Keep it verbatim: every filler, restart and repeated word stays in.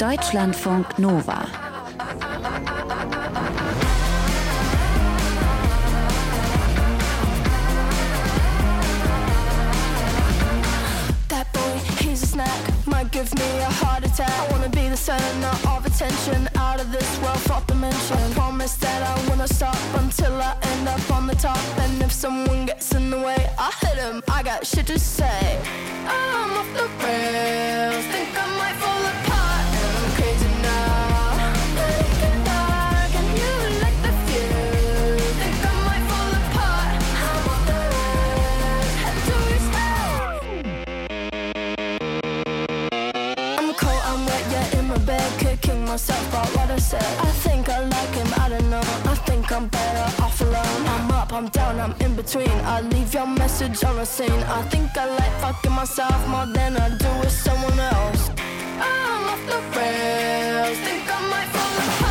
Deutschlandfunk Nova. That boy, he's a snack, might give me a heart attack. I wanna be the center of attention, out of this world, fourth dimension. I promise that I wanna stop until I end up on the top. And if someone gets in the way, I'll hit him, I got shit to say. I'm off the rails, think I might fall apart, and I'm crazy now. Thinking dark, and you like the view. Think I might fall apart, I'm off the rails, head to restart. I'm cold, I'm wet, yeah, in my bed, kicking myself about what I said. I think I like him, I don't know, I think I'm better off alone. I'm up, I'm down, I'm in between, I leave your message on the scene. I think I like fucking myself more than I do with someone else. I'm off the rails, think I might fall apart.